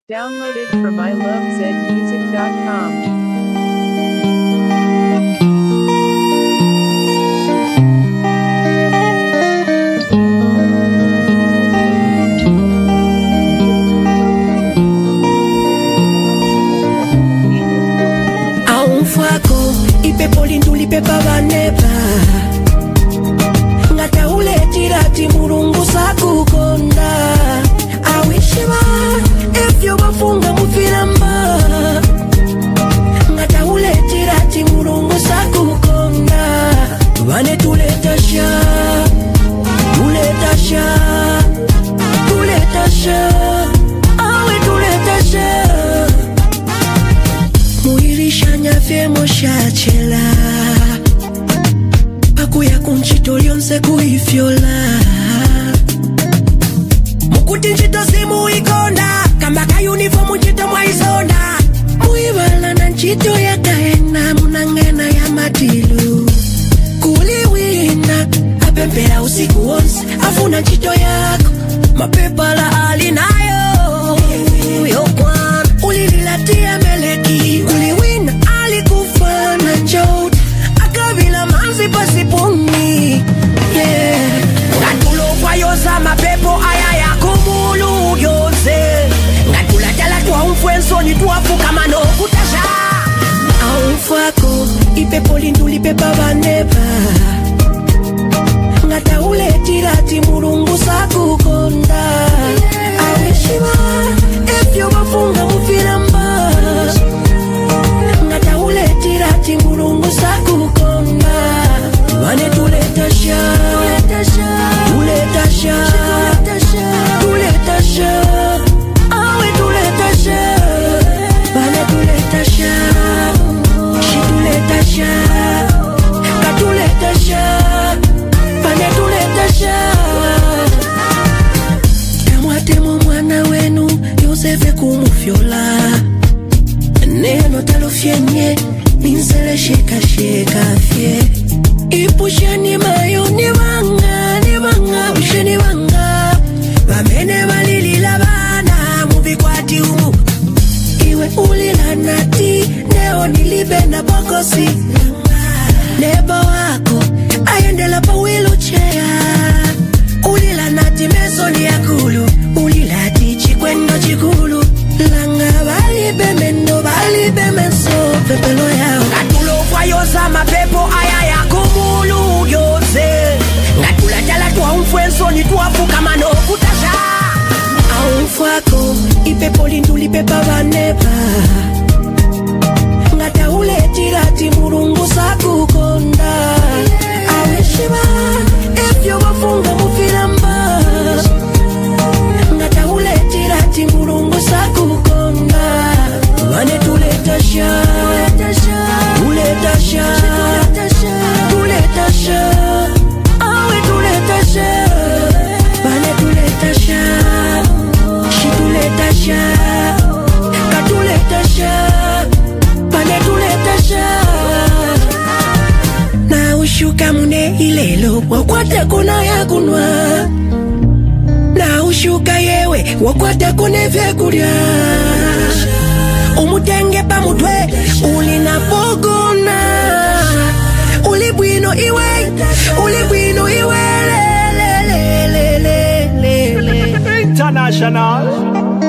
Downloaded from ilovezmusic.com. Ipepo lindulipe pavaneba ngata uletirati murungu sakukonda awishiva efyo bafunga mufiramba ngata uletirati murungu sakukonda vane tuletasha awe tuletasha muirishanya fyemo shachela pakuya kunchito lyonse kuifyola mukuti nchito simu ikonda kamba ka uniformu nchito mwaisonda muivala na nchito yakaena munangena ya matilu kuliwina apempera usiku wonse afuna nchito yako mapepala alinayo yokwana ulililatia meleki uliwina alikufa na njot akavila manzi pasipuni yeah. Ngatulofwa yoza mapepo aya ya kumulu yose ngatulatala tuwa umfwensoni tuwafuka mano kutasha aufwako ipepo lindulipepa vaneba ngata uletirati murungu sakukonda awishiva efyo bafunga mufiramba ngata uletirati murungu sakukonda vane tuletasha awe tuletasha vane tuletasha shituletasha katuletasha vane tuletasha kamwatemo mwana wenu Yosefe kumufyola neno talofyenye ninsele sheka fye ipusheni mayo nibanga usheni banga bamene balilila bana mubikwati umu iwe ulila nati neo nilibe na bokosi nebo wako ayendela pa wheelchair ulila nati mesoli ya kulu ulila tichi kwendo chikulu langa balibe mendo balibe menso pepelo yao ngatulofwa yoza mapepo aya ya kumulu yose ngatulatala tuwa umfwensoni tuwafuka mano kutasha aufwako ipepo lindulipepa vaneba ngata uletirati murungu sakukonda awishiva efyo bafunga mufiramba ngata uletirati murungu sakukonda vane tuletasha awe tuletasha vane tuletasha shituletasha katuletasha vane tuletasha na ushuka mune ilelo wakwata kuna ya kunwa na ushuka yewe wakwata kune vyekulya umutenge pa mutwe ulinapogona ulibwino iwe International